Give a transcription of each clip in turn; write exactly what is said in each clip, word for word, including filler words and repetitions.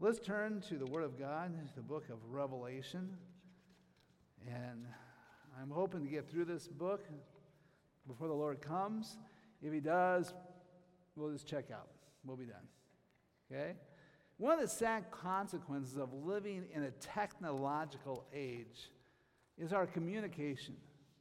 Let's turn to the Word of God, the book of Revelation. And I'm hoping to get through this book before the Lord comes. If He does, we'll just check out. We'll be done. Okay? One of the sad consequences of living in a technological age is our communication.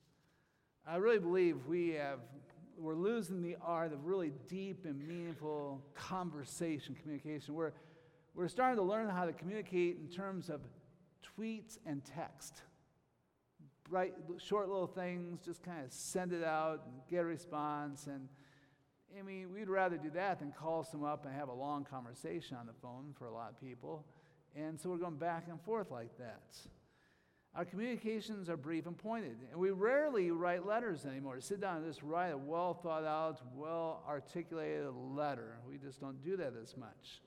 I really believe we have, we're losing the art of really deep and meaningful conversation, communication. We're, we're starting to learn how to communicate in terms of tweets and text. Right, short little things, just kind of send it out and get a response. And I mean, we'd rather do that than call someone up and have a long conversation on the phone for a lot of people. And so we're going back and forth like that. Our communications are brief and pointed. And we rarely write letters anymore. To sit down and just write a well thought out, well articulated letter. We just don't do that as much.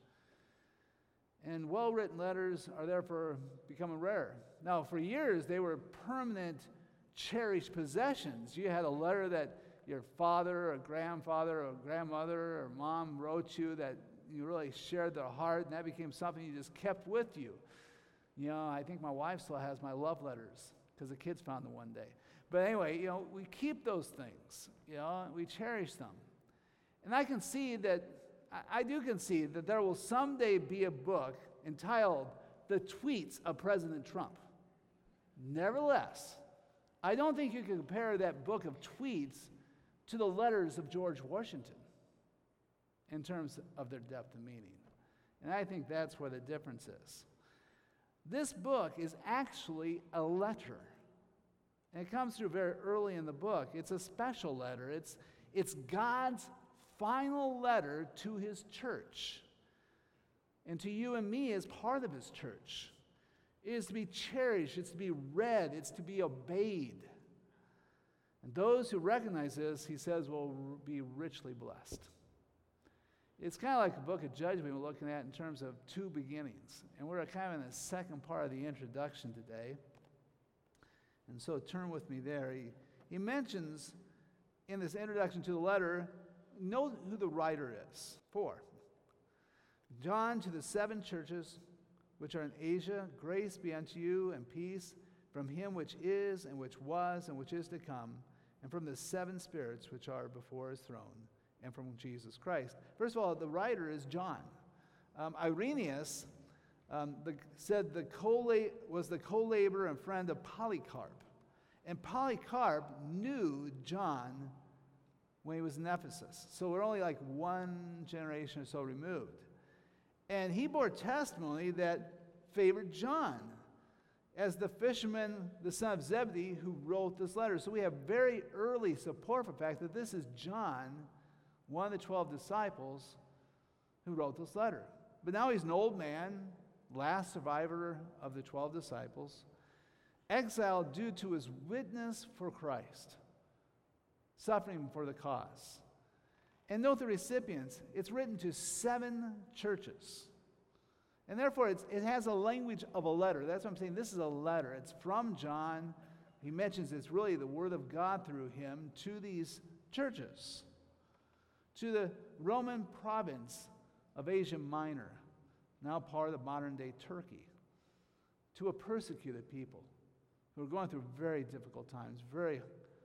And well-written letters are therefore becoming rare. Now, for years, they were permanent, cherished possessions. You had a letter that your father or grandfather or grandmother or mom wrote you that you really shared their heart, and that became something you just kept with you. You know, I think my wife still has my love letters because the kids found them one day. But anyway, you know, we keep those things. You know, we cherish them. And I can see that I do concede that there will someday be a book entitled The Tweets of President Trump. Nevertheless, I don't think you can compare that book of tweets to the letters of George Washington in terms of their depth and meaning. And I think that's where the difference is. This book is actually a letter. And it comes through very early in the book. It's a special letter. It's, it's God's final letter to His church and to you and me as part of His church. It is to be cherished, it's to be read, it's to be obeyed. And those who recognize this, He says, will be richly blessed. It's kind of like the book of Judgment we're looking at in terms of two beginnings. And we're kind of in the second part of the introduction today. And so turn with me there. He, he mentions in this introduction to the letter, know who the writer is. Four. John, to the seven churches which are in Asia, grace be unto you and peace from Him which is and which was and which is to come, and from the seven spirits which are before His throne, and from Jesus Christ. First of all, the writer is John. Um, Irenaeus um, the, said the co was the co-laborer and friend of Polycarp. And Polycarp knew John when he was in Ephesus. So we're only like one generation or so removed. And he bore testimony that favored John as the fisherman, the son of Zebedee, who wrote this letter. So we have very early support for the fact that this is John, one of the twelve disciples, who wrote this letter. But now he's an old man, last survivor of the twelve disciples, exiled due to his witness for Christ, suffering for the cause. And note the recipients. It's written to seven churches. And therefore, it's, it has a language of a letter. That's what I'm saying. This is a letter. It's from John. He mentions it's really the word of God through him to these churches. To the Roman province of Asia Minor, now part of the modern-day Turkey. To a persecuted people who are going through very difficult times, very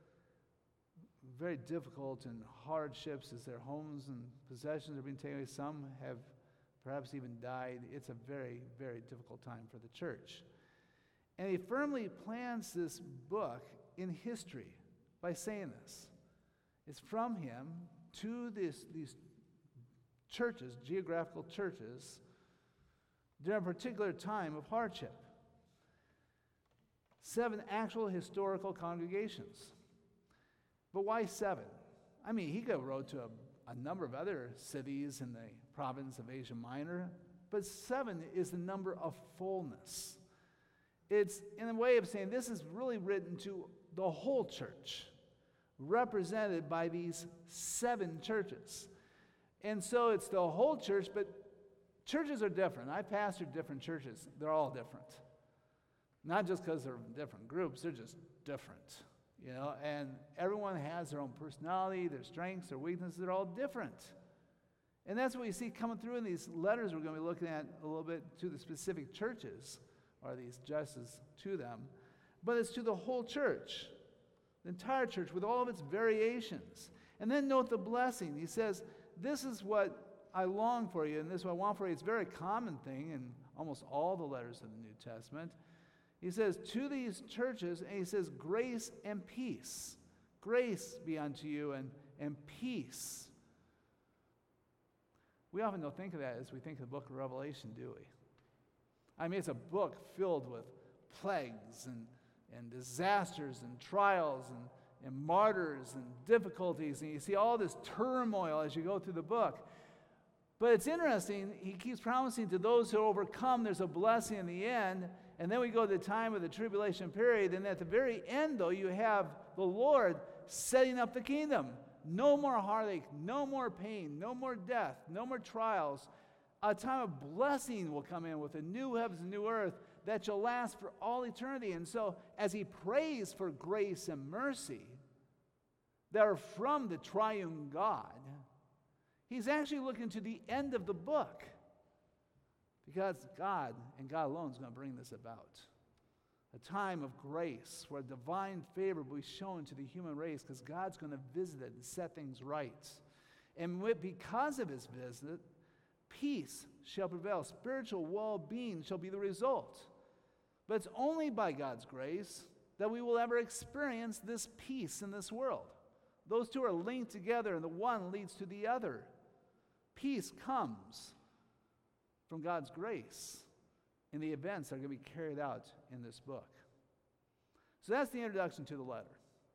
very difficult and hardships as their homes and possessions are being taken away. Some have perhaps even died. It's a very, very difficult time for the church. And he firmly plants this book in history by saying this. It's from him to this, these churches, geographical churches, during a particular time of hardship. Seven actual historical congregations. But why seven? I mean, he could have wrote to a, a number of other cities in the province of Asia Minor, but seven is the number of fullness. It's in a way of saying this is really written to the whole church, represented by these seven churches. And so it's the whole church, but churches are different. I pastored different churches. They're all different. Not just because they're different groups, they're just different. You know, and everyone has their own personality, their strengths, their weaknesses. They're all different. And that's what we see coming through in these letters we're going to be looking at a little bit to the specific churches, or these addresses to them. But it's to the whole church, the entire church, with all of its variations. And then note the blessing. He says, this is what I long for you, and this is what I want for you. It's a very common thing in almost all the letters of the New Testament. He says, to these churches, and he says, grace and peace. Grace be unto you, and, and peace. We often don't think of that as we think of the book of Revelation, do we? I mean, it's a book filled with plagues and, and disasters and trials and, and martyrs and difficulties, and you see all this turmoil as you go through the book. But it's interesting, he keeps promising to those who overcome, there's a blessing in the end, and then we go to the time of the tribulation period, and at the very end, though, you have the Lord setting up the kingdom. No more heartache, no more pain, no more death, no more trials. A time of blessing will come in with a new heavens and new earth that shall last for all eternity. And so, as he prays for grace and mercy that are from the triune God, he's actually looking to the end of the book, because God and God alone is going to bring this about. A time of grace where divine favor will be shown to the human race, because God's going to visit it and set things right. And with, because of his visit, peace shall prevail. Spiritual well-being shall be the result. But it's only by God's grace that we will ever experience this peace in this world. Those two are linked together, and the one leads to the other. Peace comes from God's grace in the events that are going to be carried out in this book. So that's the introduction to the letter.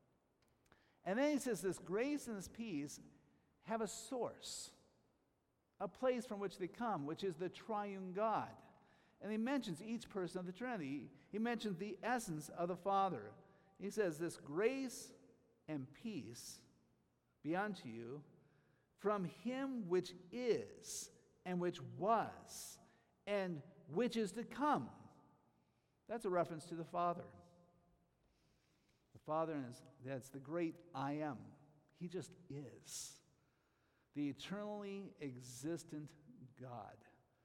And then he says this grace and this peace have a source, a place from which they come, which is the triune God. And he mentions each person of the Trinity. He mentions the essence of the Father. He says this grace and peace be unto you from him which is, and which was, and which is to come. That's a reference to the Father. The Father is, that's the great I am. He just is. The eternally existent God.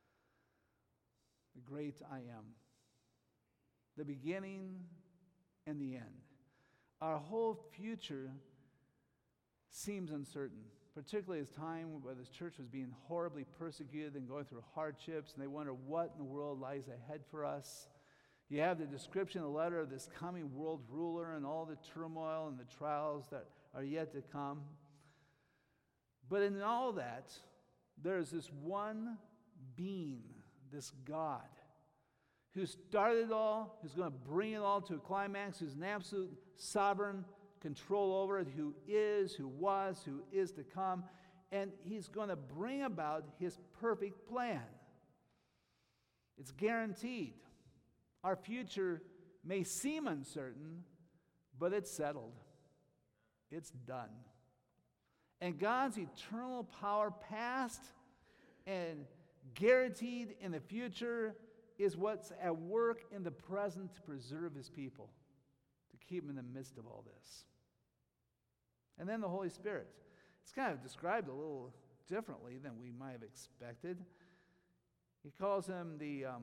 The great I am. The beginning and the end. Our whole future seems uncertain, particularly as time where this church was being horribly persecuted and going through hardships, and they wonder what in the world lies ahead for us. You have the description in the letter of this coming world ruler and all the turmoil and the trials that are yet to come. But in all that, there's this one being, this God, who started it all, who's going to bring it all to a climax, who's an absolute sovereign control over it, who is, who was, who is to come, and he's going to bring about his perfect plan. It's guaranteed. Our future may seem uncertain, but it's settled. It's done. And God's eternal power, past and guaranteed in the future, is what's at work in the present to preserve his people, to keep them in the midst of all this. And then the Holy Spirit. It's kind of described a little differently than we might have expected. He calls him the, um,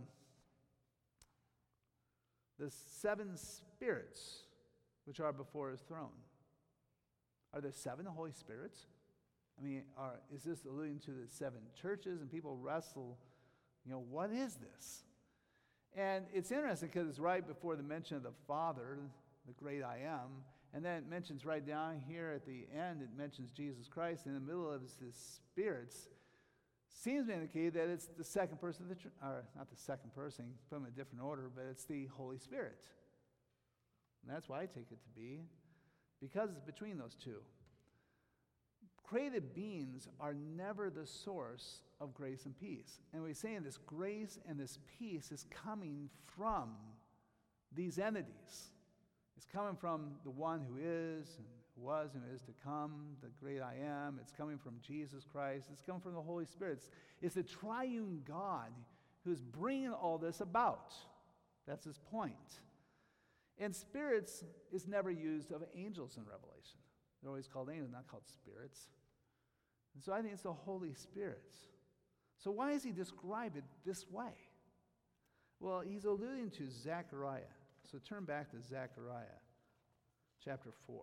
the seven spirits which are before his throne. Are there seven Holy Spirits? I mean, are, is this alluding to the seven churches? And people wrestle, you know, what is this? And it's interesting because it's right before the mention of the Father, the great I am. And then it mentions right down here at the end, it mentions Jesus Christ. In the middle of his spirits, seems to indicate that it's the second person of the Trinity, or not the second person, put them in a different order, but it's the Holy Spirit. And that's why I take it to be, because it's between those two. Created beings are never the source of grace and peace. And we're saying this grace and this peace is coming from these entities. It's coming from the one who is and was and is to come, the great I am. It's coming from Jesus Christ. It's coming from the Holy Spirit. It's, it's the triune God who's bringing all this about. That's his point. And spirits is never used of angels in Revelation. They're always called angels, not called spirits. And so I think it's the Holy Spirit. So why does he describe it this way? Well, he's alluding to Zechariah. So turn back to Zechariah chapter four.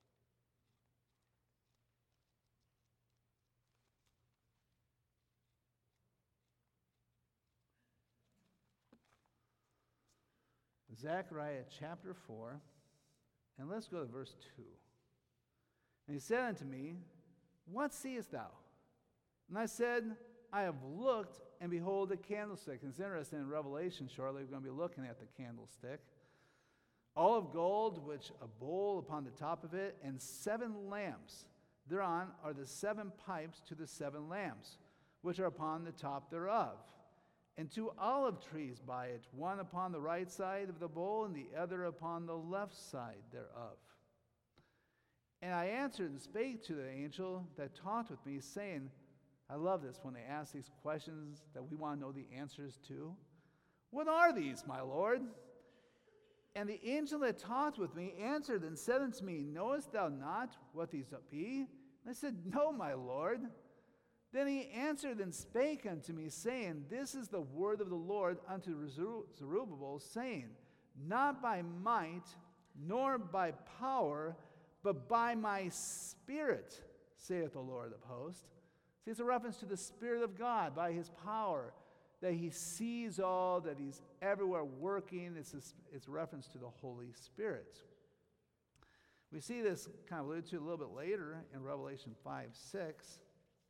Zechariah chapter four, and let's go to verse two. And he said unto me, What seest thou? And I said, I have looked, and behold, a candlestick. And it's interesting, in Revelation shortly, we're going to be looking at the candlestick. All of gold, which a bowl upon the top of it, and seven lamps. Thereon are the seven pipes to the seven lamps, which are upon the top thereof. And two olive trees by it, one upon the right side of the bowl, and the other upon the left side thereof. And I answered and spake to the angel that talked with me, saying, I love this when they ask these questions that we want to know the answers to. What are these, my Lord? And the angel that talked with me answered and said unto me, Knowest thou not what these be? And I said, No, my Lord. Then he answered and spake unto me, saying, This is the word of the Lord unto Zerubbabel, saying, Not by might, nor by power, but by my Spirit, saith the Lord of hosts. See, it's a reference to the Spirit of God, by his power, that he sees all, that he's everywhere working. It's a, it's a reference to the Holy Spirit. We see this kind of alluded to a little bit later in Revelation five six.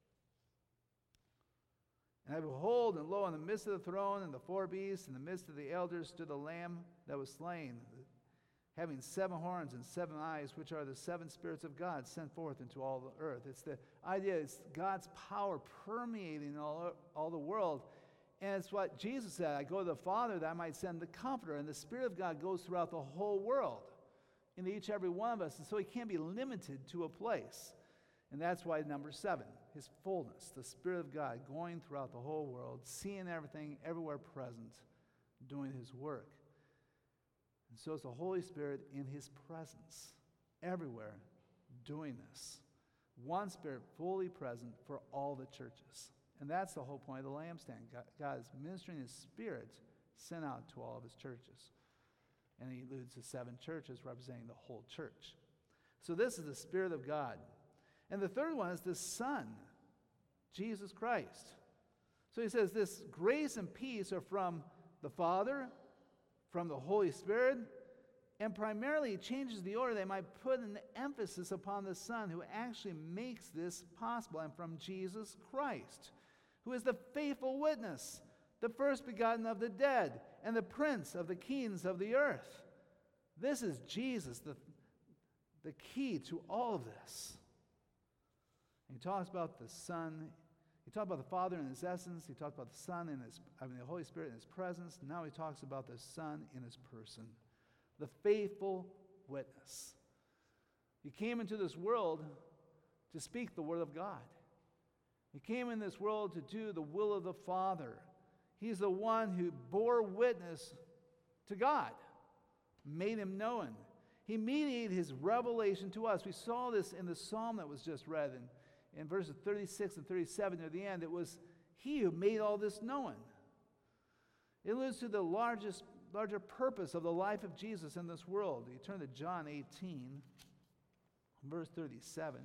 And I behold, and lo, in the midst of the throne and the four beasts, in the midst of the elders, stood the Lamb that was slain, having seven horns and seven eyes, which are the seven spirits of God sent forth into all the earth. It's the idea, it's God's power permeating all, all the world. And it's what Jesus said, I go to the Father that I might send the Comforter. And the Spirit of God goes throughout the whole world, into each every one of us. And so he can't be limited to a place. And that's why number seven, his fullness, the Spirit of God going throughout the whole world, seeing everything, everywhere present, doing his work. And so it's the Holy Spirit in his presence, everywhere, doing this. One Spirit fully present for all the churches. And that's the whole point of the lampstand. God, God is ministering his Spirit sent out to all of his churches. And he alludes to seven churches representing the whole church. So this is the Spirit of God. And the third one is the Son, Jesus Christ. So he says this grace and peace are from the Father, from the Holy Spirit, and primarily it changes the order. They might put an emphasis upon the Son who actually makes this possible, and from Jesus Christ, who is the faithful witness, the first begotten of the dead, and the prince of the kings of the earth. This is Jesus, the, the key to all of this. And he talks about the Son. He talked about the Father in his essence. He talked about the Son in his, I mean, the Holy Spirit in his presence. Now he talks about the Son in his person, the faithful witness. He came into this world to speak the word of God. He came in this world to do the will of the Father. He's the one who bore witness to God, made him known. He mediated his revelation to us. We saw this in the psalm that was just read in In verses thirty-six and thirty-seven near the end. It was he who made all this known. It alludes to the largest, larger purpose of the life of Jesus in this world. You turn to John eighteen, verse thirty-seven.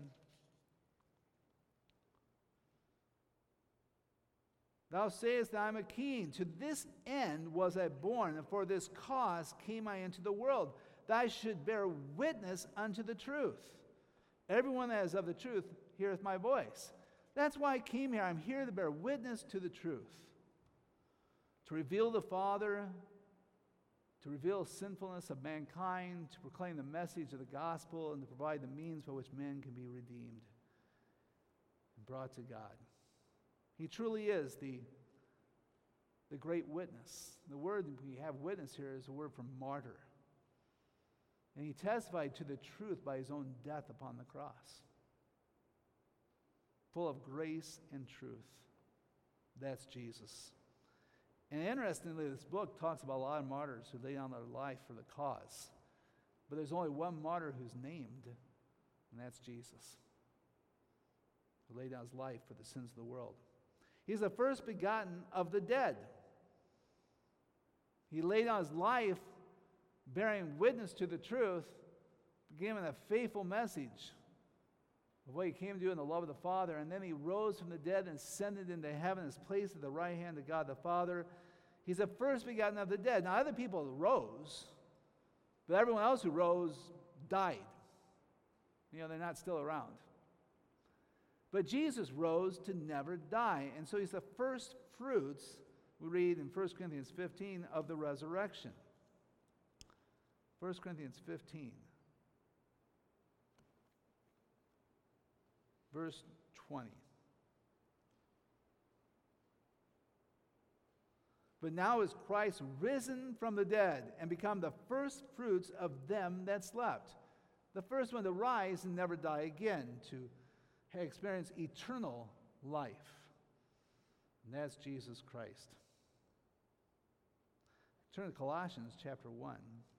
Thou sayest that I am a king. To this end was I born, and for this cause came I into the world, that I should bear witness unto the truth. Everyone that is of the truth heareth my voice. That's why I came here. I'm here to bear witness to the truth, to reveal the Father, to reveal sinfulness of mankind, to proclaim the message of the gospel, and to provide the means by which men can be redeemed and brought to God. He truly is the, the great witness. The word we have witness here is the word from martyr. And he testified to the truth by his own death upon the cross. Full of grace and truth. That's Jesus. And interestingly, this book talks about a lot of martyrs who lay down their life for the cause. But there's only one martyr who's named, and that's Jesus. who laid down his life for the sins of the world. He's the first begotten of the dead. He laid down his life bearing witness to the truth, giving a faithful message of what he came to do in the love of the Father, and then he rose from the dead and ascended into heaven, his place at the right hand of God the Father. He's the first begotten of the dead. Now, other people rose, but everyone else who rose died. You know, they're not still around. But Jesus rose to never die, and so he's the first fruits, we read in First Corinthians fifteen, of the resurrection. First Corinthians fifteen, verse twenty. But now is Christ risen from the dead and become the first fruits of them that slept. The first one to rise and never die again, to experience eternal life. And that's Jesus Christ. Turn to Colossians chapter one,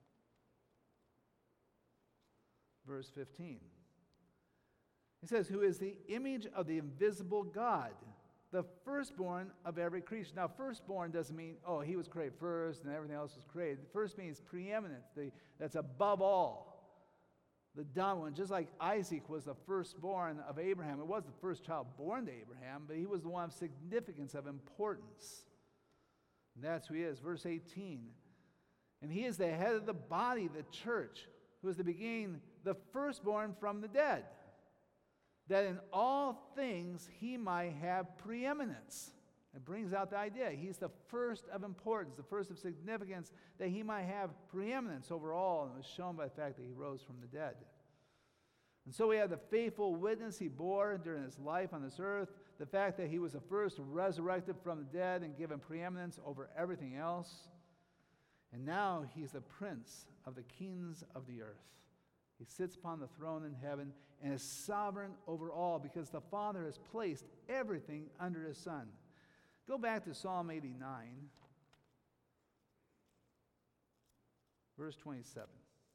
verse fifteen. It says, who is the image of the invisible God, the firstborn of every creature. Now, firstborn doesn't mean, oh, he was created first and everything else was created. First means preeminence, the, that's above all. The dominant one, just like Isaac was the firstborn of Abraham. It was the first child born to Abraham, but he was the one of significance, of importance. And that's who he is. Verse eighteen. And he is the head of the body, the church, who is the beginning, the firstborn from the dead, that in all things he might have preeminence. It brings out the idea. He's the first of importance, the first of significance, that he might have preeminence over all, and it was shown by the fact that he rose from the dead. And so we have the faithful witness he bore during his life on this earth, the fact that he was the first resurrected from the dead and given preeminence over everything else. And now he's the prince of the kings of the earth. He sits upon the throne in heaven and is sovereign over all because the Father has placed everything under his Son. Go back to Psalm eighty-nine, verse twenty-seven.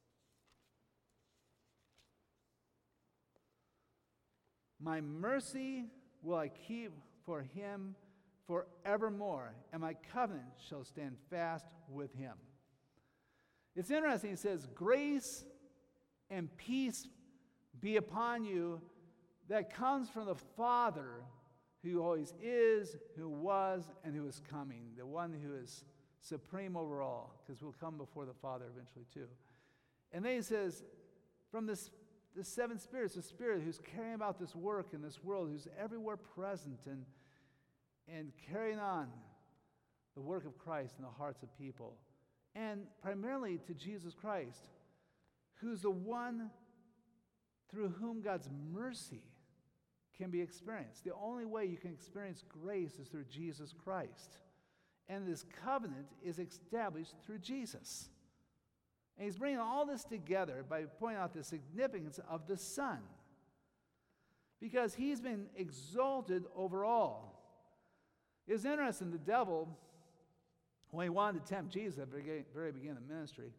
My mercy will I keep for him forevermore, and my covenant shall stand fast with him. It's interesting, it says, grace and peace be upon you that comes from the Father who always is, who was, and who is coming, the one who is supreme over all, because we'll come before the Father eventually too. And then he says, from this, the seven spirits, the Spirit who's carrying about this work in this world, who's everywhere present and, and carrying on the work of Christ in the hearts of people, and primarily to Jesus Christ, who's the one through whom God's mercy can be experienced. The only way you can experience grace is through Jesus Christ. And this covenant is established through Jesus. And he's bringing all this together by pointing out the significance of the Son. Because he's been exalted over all. It's interesting, the devil, when he wanted to tempt Jesus at the very, very beginning of ministry,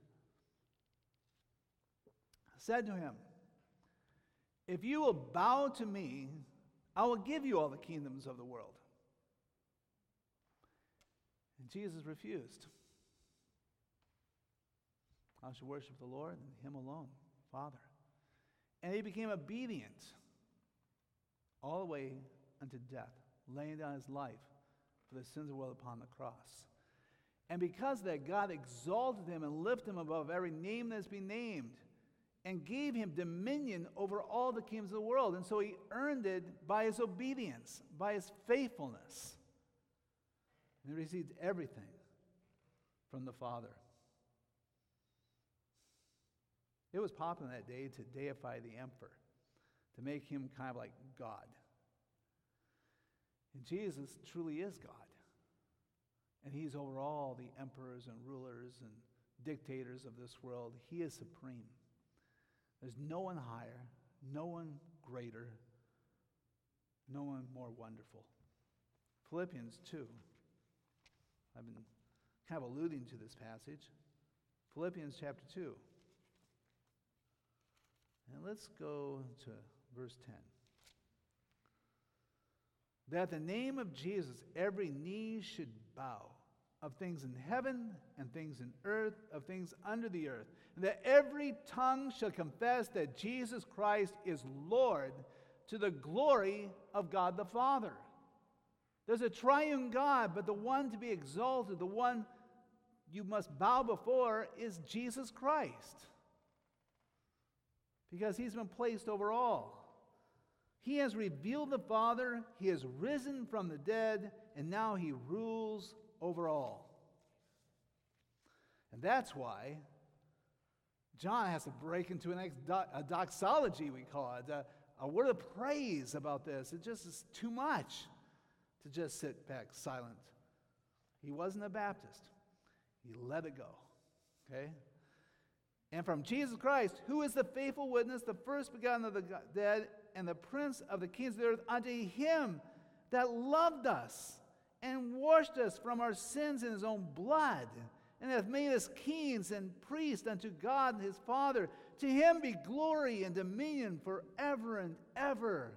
said to him, if you will bow to me, I will give you all the kingdoms of the world. And Jesus refused. I should worship the Lord and him alone, Father. And he became obedient all the way unto death, laying down his life for the sins of the world upon the cross. And because of that, God exalted him and lifted him above every name that's been named, and gave him dominion over all the kingdoms of the world. And so he earned it by his obedience, by his faithfulness. And he received everything from the Father. It was popular in that day to deify the emperor, to make him kind of like God. And Jesus truly is God. And he's over all the emperors and rulers and dictators of this world. He is supreme. There's no one higher, no one greater, no one more wonderful. Philippians two. I've been kind of alluding to this passage. Philippians chapter two. And let's go to verse ten. that at the name of Jesus every knee should bow, of things in heaven and things in earth, of things under the earth, and that every tongue shall confess that Jesus Christ is Lord, to the glory of God the Father. There's a triune God, but the one to be exalted, the one you must bow before, is Jesus Christ, because he's been placed over all. He has revealed the Father, he has risen from the dead, and now he rules over all. And that's why John has to break into an ex- a doxology, we call it, a, a word of praise about this. It just is too much to just sit back silent. He wasn't a Baptist. He let it go, okay? And from Jesus Christ, who is the faithful witness, the first begotten of the dead, and the prince of the kings of the earth, unto him that loved us and washed us from our sins in his own blood, and hath made us kings and priests unto God and his Father. To him be glory and dominion forever and ever.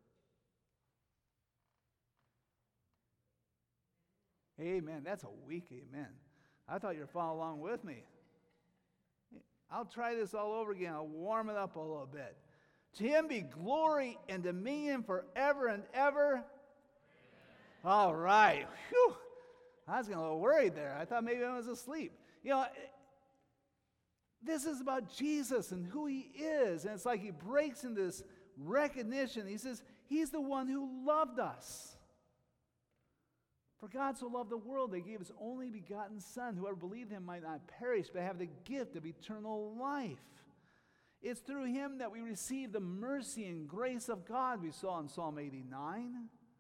Amen. That's a weak amen. I thought you were following along with me. I'll try this all over again. I'll warm it up a little bit. To him be glory and dominion forever and ever. Amen. All right. Whew. I was getting a little worried there. I thought maybe I was asleep. You know, this is about Jesus and who he is. And it's like he breaks into this recognition. He says, he's the one who loved us. For God so loved the world, they gave his only begotten Son. Whoever believed him might not perish, but have the gift of eternal life. It's through him that we receive the mercy and grace of God, we saw in Psalm eighty-nine.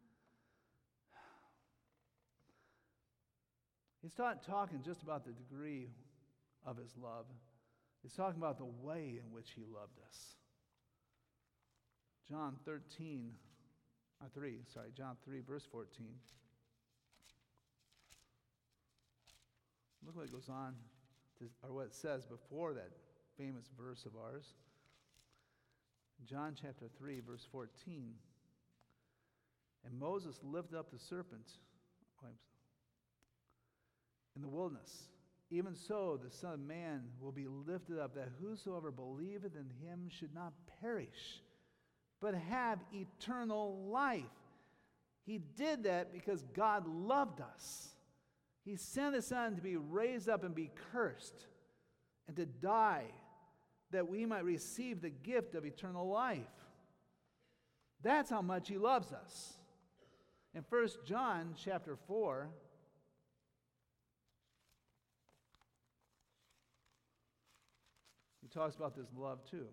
He's not talking just about the degree of his love. He's talking about the way in which he loved us. John thirteen, or three, sorry, John three, verse fourteen. Look what it goes on, to, or what it says before that famous verse of ours. John chapter three, verse fourteen. And Moses lifted up the serpent in the wilderness. Even so, the Son of Man will be lifted up, that whosoever believeth in him should not perish, but have eternal life. He did that because God loved us. He sent his Son to be raised up and be cursed and to die that we might receive the gift of eternal life. That's how much he loves us. In First John chapter four, he talks about this love too.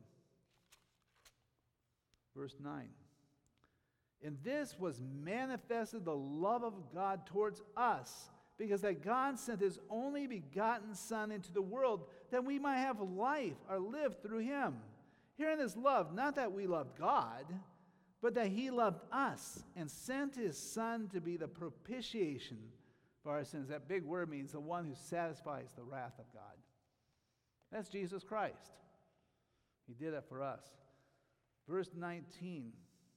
Verse nine. In this was manifested the love of God towards us, because that God sent his only begotten Son into the world, that we might have life or live through him. Herein is love, not that we loved God, but that he loved us and sent his Son to be the propitiation for our sins. That big word means the one who satisfies the wrath of God. That's Jesus Christ. He did it for us. Verse nineteen.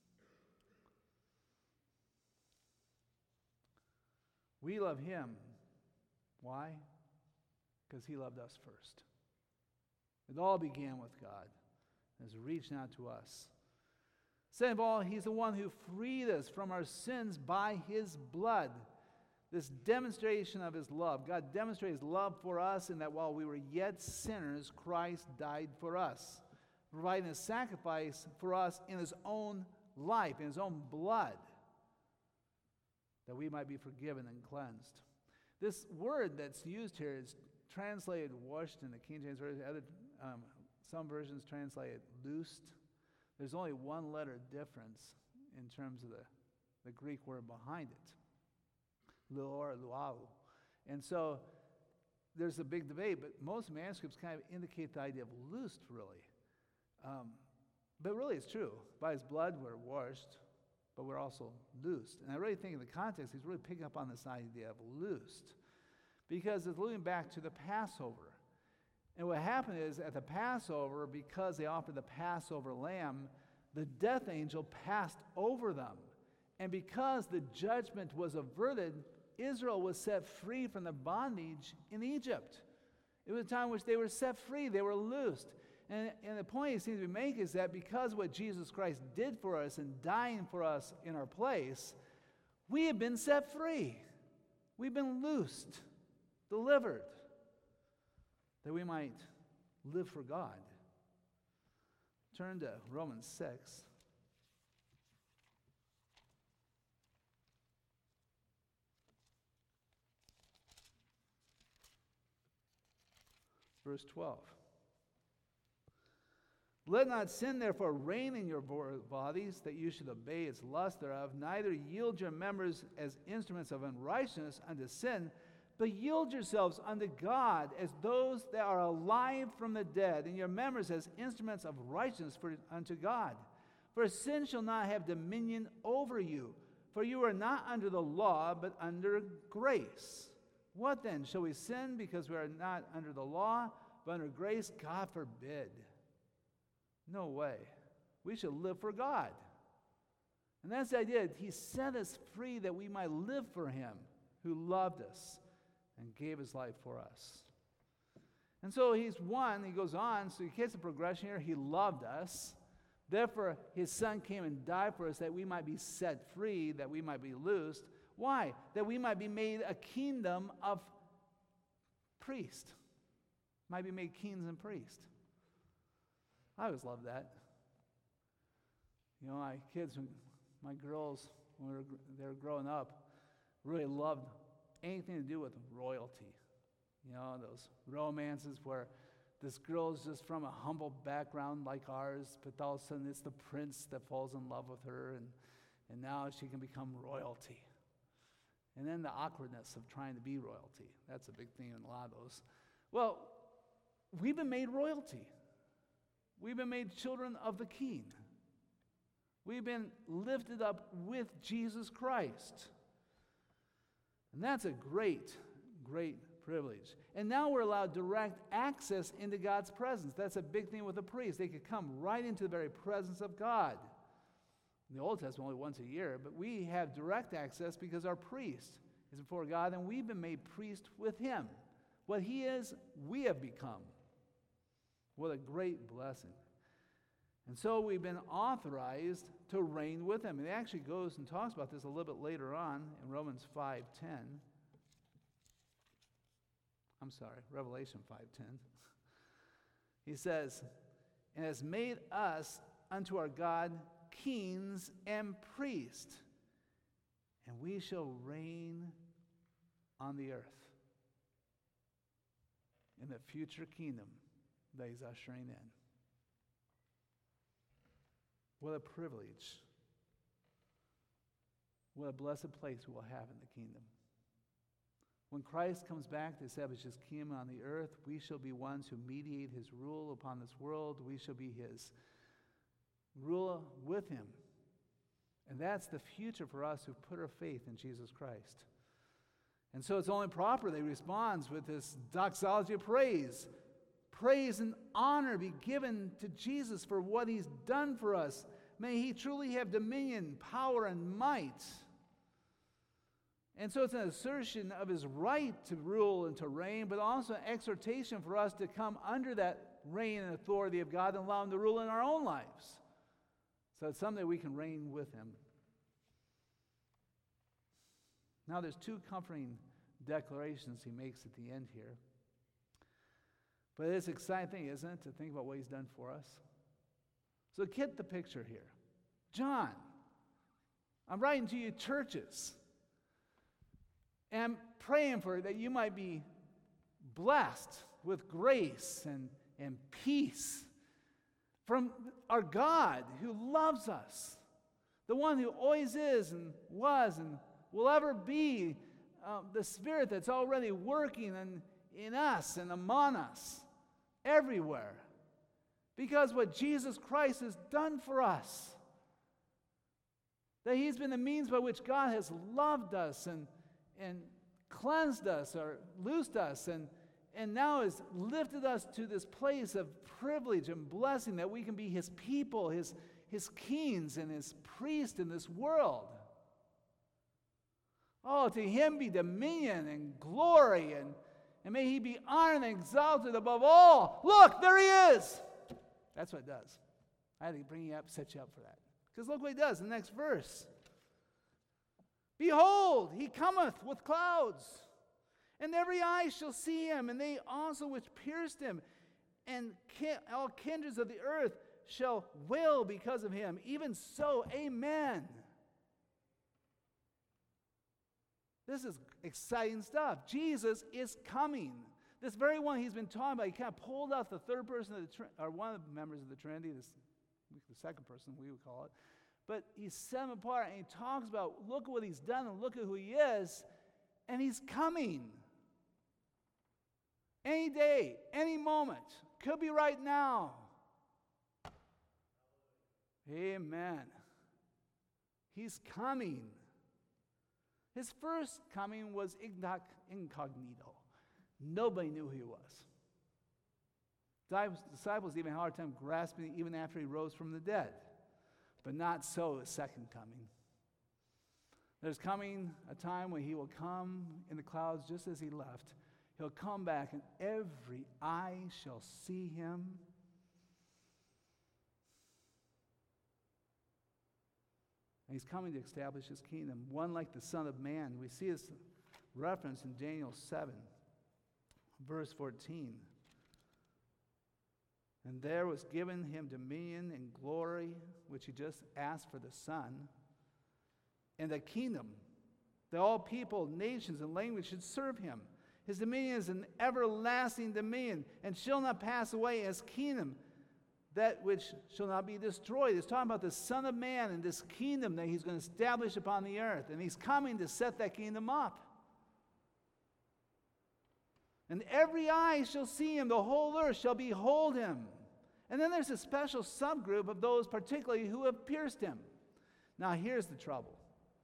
We love him. Why? Because he loved us first. It all began with God. Has reached out to us. Second of all, he's the one who freed us from our sins by his blood. This demonstration of his love. God demonstrated his love for us in that while we were yet sinners, Christ died for us, providing a sacrifice for us in his own life, in his own blood, that we might be forgiven and cleansed. This word that's used here is translated washed in the King James Version. Other, um, some versions translate it loosed. There's only one letter difference in terms of the, the Greek word behind it. Luor, luau. And so there's a big debate, but most manuscripts kind of indicate the idea of loosed, really. Um, but really it's true. By his blood we're washed, but we're also loosed. And I really think in the context, he's really picking up on this idea of loosed, because it's looking back to the Passover. And what happened is at the Passover, because they offered the Passover lamb, the death angel passed over them And because the judgment was averted, Israel was set free from the bondage in Egypt. It was a time in which they were set free, they were loosed. And, and the point he seems to be making is that because of what Jesus Christ did for us and dying for us in our place, we have been set free. We've been loosed, delivered, that we might live for God. Turn to Romans six. Verse twelve. Let not sin therefore reign in your bodies, that you should obey its lust thereof. Neither yield your members as instruments of unrighteousness unto sin, but yield yourselves unto God as those that are alive from the dead, and your members as instruments of righteousness for, unto God. For sin shall not have dominion over you, for you are not under the law, but under grace. What then? Shall we sin because we are not under the law, but under grace? God forbid. No way. We should live for God. And that's the idea. He set us free that we might live for him who loved us and gave his life for us. And so he's one, he goes on, so he gets the progression here. He loved us. Therefore, his son came and died for us that we might be set free, that we might be loosed. Why? That we might be made a kingdom of priests. Might be made kings and priests. I always loved that. You know, my kids, my girls, when they were growing up, really loved anything to do with royalty. You know, those romances where this girl is just from a humble background like ours, but all of a sudden it's the prince that falls in love with her, and, and now she can become royalty. And then the awkwardness of trying to be royalty. That's a big thing in a lot of those. Well, we've been made royalty. We've been made children of the King. We've been lifted up with Jesus Christ. And that's a great, great privilege. And now we're allowed direct access into God's presence. That's a big thing with the priests. They could come right into the very presence of God. In the Old Testament, only once a year, but we have direct access because our priest is before God, and we've been made priest with him. What he is, we have become. What a great blessing. And so we've been authorized to reign with him. And he actually goes and talks about this a little bit later on in Romans five ten. I'm sorry, Revelation five ten. He says, and has made us unto our God kings and priests, and we shall reign on the earth in the future kingdom that he's ushering in. What a privilege. What a blessed place we will have in the kingdom. When Christ comes back to establish his kingdom on the earth, we shall be ones who mediate his rule upon this world. We shall be his ruler with him. And that's the future for us who put our faith in Jesus Christ. And so it's only proper that he responds with this doxology of praise. Praise and honor be given to Jesus for what he's done for us. May he truly have dominion, power, and might. And so it's an assertion of his right to rule and to reign, but also an exhortation for us to come under that reign and authority of God and allow him to rule in our own lives. So it's something that we can reign with him. Now there's two comforting declarations he makes at the end here. But it's an exciting thing, isn't it, to think about what he's done for us? So get the picture here. John, I'm writing to you churches. And I'm praying for that you might be blessed with grace and, and peace from our God who loves us. The one who always is and was and will ever be. Uh, the Spirit that's already working in, in us and among us everywhere. Because what Jesus Christ has done for us. That he's been the means by which God has loved us and, and cleansed us or loosed us and, and now has lifted us to this place of privilege and blessing that we can be his people, his, his kings and his priests in this world. Oh, to him be dominion and glory, and, and may he be honored and exalted above all. Look, there he is. That's what it does. I had to bring you up, set you up for that. Because look what he does in the next verse. Behold, he cometh with clouds, and every eye shall see him, and they also which pierced him, and kin- all kindreds of the earth shall wail because of him. Even so, amen. This is exciting stuff. Jesus is coming. This very one he's been talking about, he kind of pulled out the third person of the Trinity, or one of the members of the Trinity, this, the second person we would call it. But he set him apart, and he talks about, look at what he's done, and look at who he is, and he's coming. Any day, any moment, could be right now. Amen. He's coming. His first coming was incognito. Nobody knew who he was. Disciples even had a hard time grasping it even after he rose from the dead. But not so his second coming. There's coming a time when he will come in the clouds just as he left. He'll come back and every eye shall see him. And he's coming to establish his kingdom, one like the Son of Man. We see this reference in Daniel seven, verse fourteen. And there was given him dominion and glory, which he just asked for the Son, and a kingdom that all people, nations, and languages should serve him. His dominion is an everlasting dominion, and shall not pass away. His kingdom, that which shall not be destroyed. It's talking about the Son of Man and this kingdom that he's going to establish upon the earth. And he's coming to set that kingdom up. And every eye shall see him, the whole earth shall behold him. And then there's a special subgroup of those particularly who have pierced him. Now here's the trouble.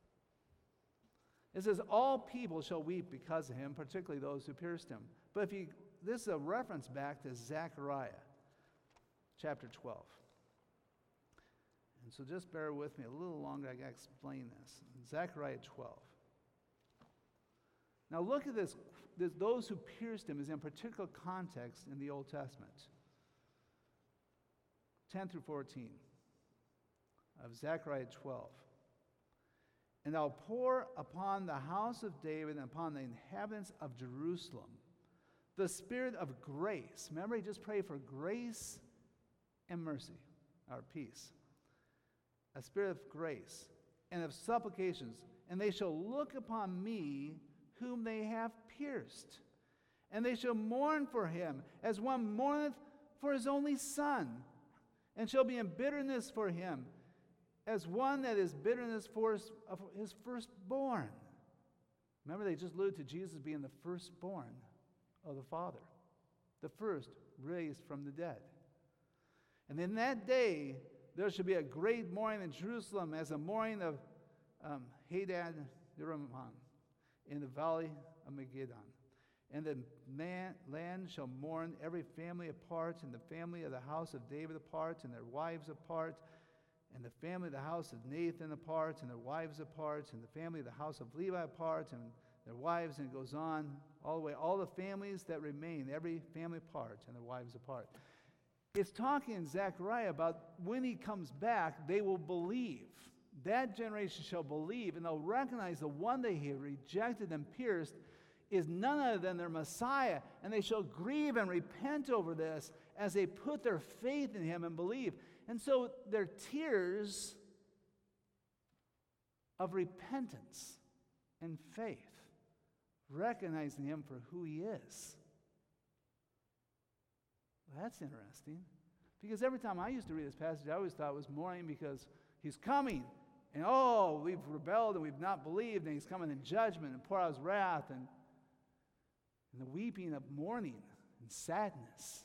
It says, all people shall weep because of him, particularly those who pierced him. But if you, this is a reference back to Zechariah, chapter twelve. And so just bear with me a little longer, I got to explain this. Zechariah twelve. Now look at this. This, those who pierced him is in particular context in the Old Testament. ten through fourteen of Zechariah twelve. And I'll pour upon the house of David and upon the inhabitants of Jerusalem the spirit of grace. Remember, he just prayed for grace and mercy, or peace. A spirit of grace and of supplications. And they shall look upon me whom they have pierced. And they shall mourn for him as one mourneth for his only son. And shall be in bitterness for him as one that is bitterness for his, of his firstborn. Remember, they just alluded to Jesus being the firstborn of the Father. The first raised from the dead. And in that day, there shall be a great mourning in Jerusalem as a mourning of um, Hadad Jeroboam in the valley of Megiddon. And the man, land shall mourn every family apart, and the family of the house of David apart, and their wives apart, and the family of the house of Nathan apart, and their wives apart, and the family of the house of Levi apart, and their wives, and it goes on all the way. All the families that remain, every family apart, and their wives apart. It's talking in Zechariah about when he comes back, they will believe. That generation shall believe, and they'll recognize the one they have rejected and pierced is none other than their Messiah, and they shall grieve and repent over this as they put their faith in him and believe. And so their tears of repentance and faith, recognizing him for who he is. Well, that's interesting, because every time I used to read this passage, I always thought it was mourning because he's coming, and oh, we've rebelled and we've not believed, and he's coming in judgment and pour out his wrath, and, and the weeping of mourning and sadness.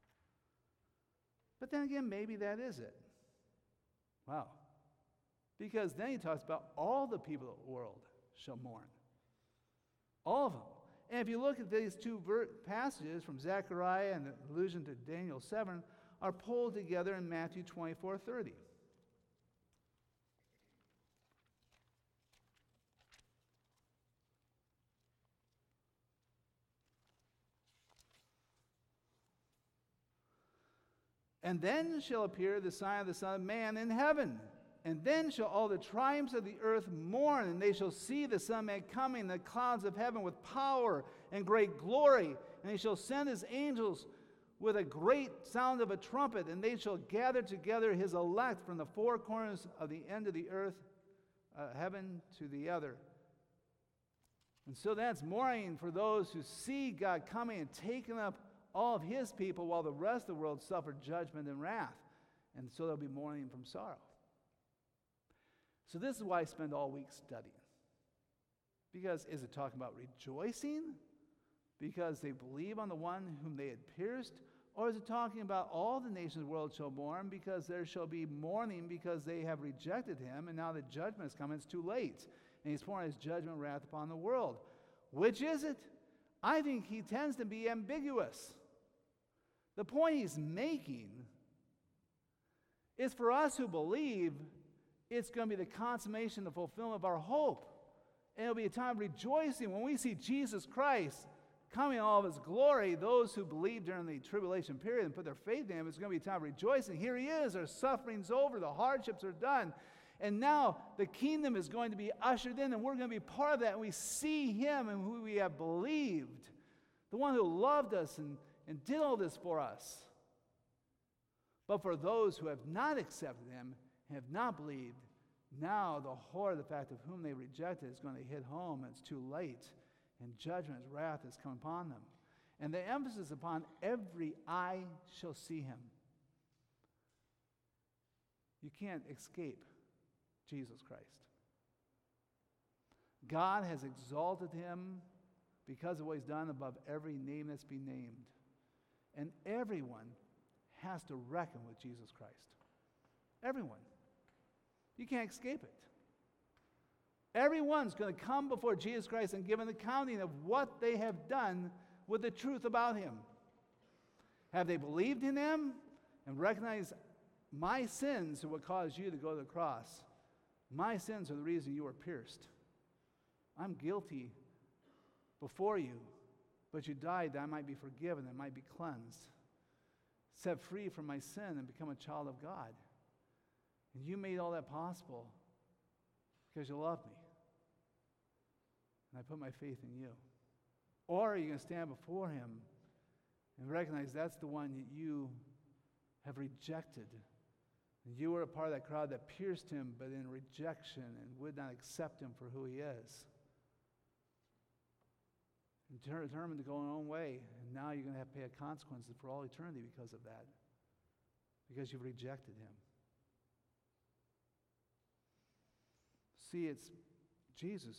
But then again, maybe that is it. Wow. Because then he talks about all the people of the world shall mourn. All of them. And if you look at these two ver- passages from Zechariah and the allusion to Daniel seven, are pulled together in Matthew twenty-four thirty. And then shall appear the sign of the Son of Man in heaven. And then shall all the tribes of the earth mourn, and they shall see the Son of Man coming in the clouds of heaven with power and great glory. And he shall send his angels with a great sound of a trumpet, and they shall gather together his elect from the four corners of the end of the earth, uh, heaven to the other. And so that's mourning for those who see God coming and taking up all of his people, while the rest of the world suffer judgment and wrath. And so there'll be mourning from sorrow. So this is why I spend all week studying. Because is it talking about rejoicing? Because they believe on the one whom they had pierced? Or is it talking about all the nations of the world shall mourn, because there shall be mourning because they have rejected him, and now the judgment has come, it's too late. And he's pouring his judgment wrath upon the world. Which is it? I think he tends to be ambiguous. The point he's making is for us who believe, it's going to be the consummation, the fulfillment of our hope. And it'll be a time of rejoicing when we see Jesus Christ coming in all of his glory. Those who believe during the tribulation period and put their faith in him, it's going to be a time of rejoicing. Here he is, our suffering's over, the hardships are done. And now the kingdom is going to be ushered in, and we're going to be part of that. And we see him and who we have believed, the one who loved us and, and did all this for us. But for those who have not accepted him and have not believed, now the horror of the fact of whom they rejected is going to hit home, and it's too late. And judgment, his wrath has come upon them. And the emphasis upon every eye shall see him. You can't escape Jesus Christ. God has exalted him because of what he's done above every name that's been named. And everyone has to reckon with Jesus Christ. Everyone. You can't escape it. Everyone's going to come before Jesus Christ and give an accounting of what they have done with the truth about him. Have they believed in him and recognized my sins are what caused you to go to the cross? My sins are the reason you were pierced. I'm guilty before you, but you died that I might be forgiven, that I might be cleansed, set free from my sin and become a child of God. And you made all that possible because you love me. And I put my faith in you. Or are you going to stand before him and recognize that's the one that you have rejected? And you were a part of that crowd that pierced him, but in rejection, and would not accept him for who he is. And determined to go your own way, and now you're going to have to pay a consequence for all eternity because of that. Because you've rejected him. See, it's Jesus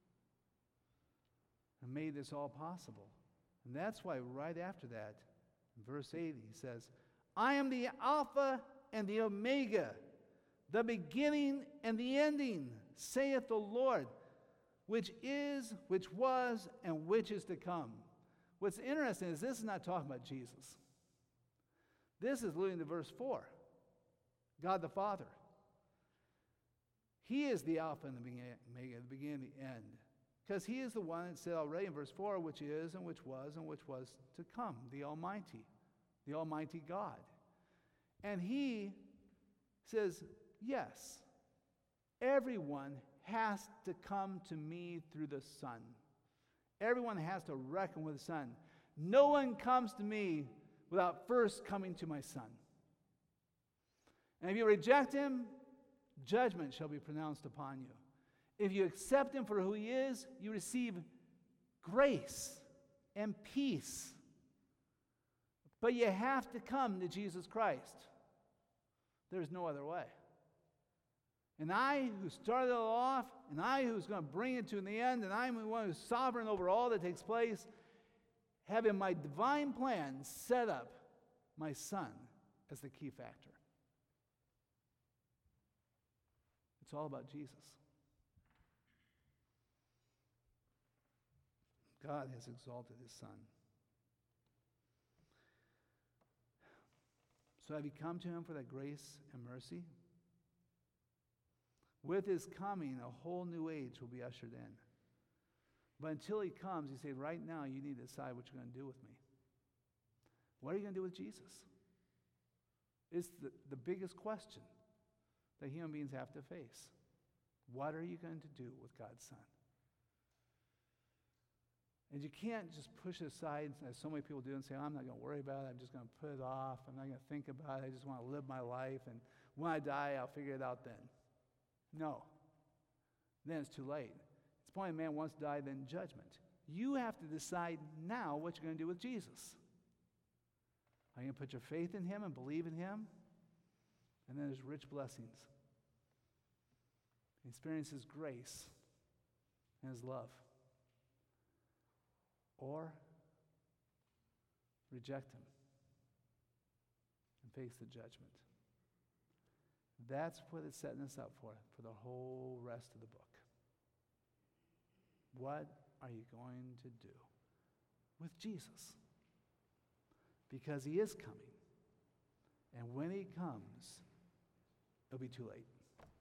who made this all possible. And that's why right after that, in verse eight, he says, I am the Alpha and the Omega, the beginning and the ending, saith the Lord, which is, which was, and which is to come. What's interesting is this is not talking about Jesus. This is alluding to verse four, God the Father. He is the Alpha and the Omega, the beginning and the end. Because he is the one that said already in verse four, which is, and which was, and which was to come, the Almighty, the Almighty God. And he says, yes, everyone has to come to me through the Son. Everyone has to reckon with the Son. No one comes to me without first coming to my Son. And if you reject him, judgment shall be pronounced upon you. If you accept him for who he is, you receive grace and peace. But you have to come to Jesus Christ. There's no other way. And I who started it all off, and I who's going to bring it to the end, and I'm the one who's sovereign over all that takes place, have in my divine plan set up my Son as the key factor. It's all about Jesus. God has exalted his Son. So have you come to him for that grace and mercy? With his coming, a whole new age will be ushered in. But until he comes, he said, right now you need to decide what you're going to do with me. What are you going to do with Jesus? It's the, the biggest question that human beings have to face. What are you going to do with God's Son? And you can't just push it aside, as so many people do, and say, I'm not going to worry about it. I'm just going to put it off. I'm not going to think about it. I just want to live my life. And when I die, I'll figure it out then. No. Then it's too late. It's the point of man once died, then judgment. You have to decide now what you're going to do with Jesus. Are you going to put your faith in him and believe in him? And then there's rich blessings. Experience his grace and his love. Or reject him and face the judgment. That's what it's setting us up for, for the whole rest of the book. What are you going to do with Jesus? Because he is coming. And when he comes, it'll be too late.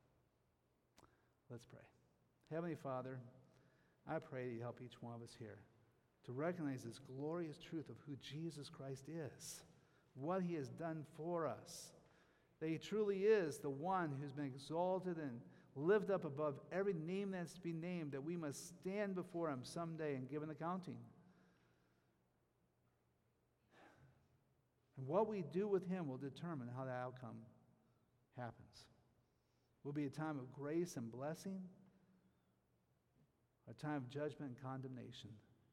Let's pray. Heavenly Father, I pray that you help each one of us here to recognize this glorious truth of who Jesus Christ is, what he has done for us, that he truly is the one who's been exalted and lived up above every name that's been named, that we must stand before him someday and give an accounting. And what we do with him will determine how the outcome happens. It will be a time of grace and blessing, a time of judgment and condemnation.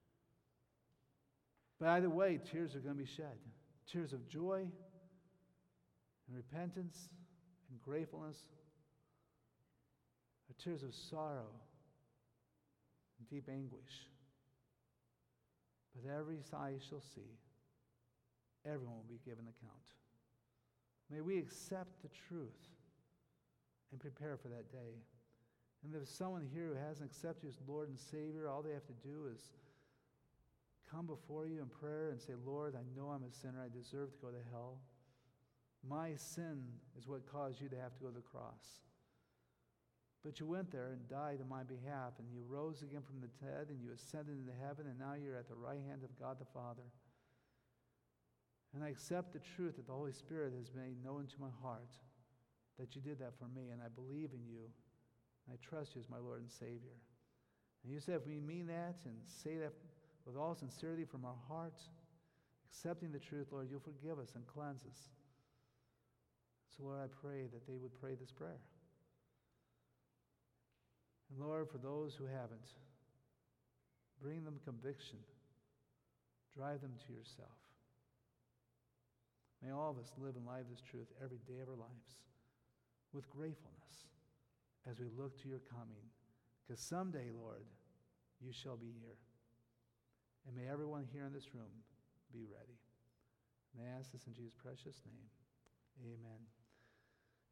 But either way, tears are going to be shed. Tears of joy and repentance and gratefulness, or tears of sorrow and deep anguish. But every eye shall see. Everyone will be given account. May we accept the truth and prepare for that day. And if there's someone here who hasn't accepted you as Lord and Savior, all they have to do is come before you in prayer and say, Lord, I know I'm a sinner. I deserve to go to hell. My sin is what caused you to have to go to the cross. But you went there and died on my behalf, and you rose again from the dead, and you ascended into heaven, and now you're at the right hand of God the Father. And I accept the truth that the Holy Spirit has made known to my heart, that you did that for me, and I believe in you, and I trust you as my Lord and Savior. And you said if we mean that and say that with all sincerity from our heart, accepting the truth, Lord, you'll forgive us and cleanse us. So, Lord, I pray that they would pray this prayer. And, Lord, for those who haven't, bring them conviction. Drive them to yourself. May all of us live in light of this truth every day of our lives with gratefulness as we look to your coming. Because someday, Lord, you shall be here. And may everyone here in this room be ready. And I ask this in Jesus' precious name. Amen.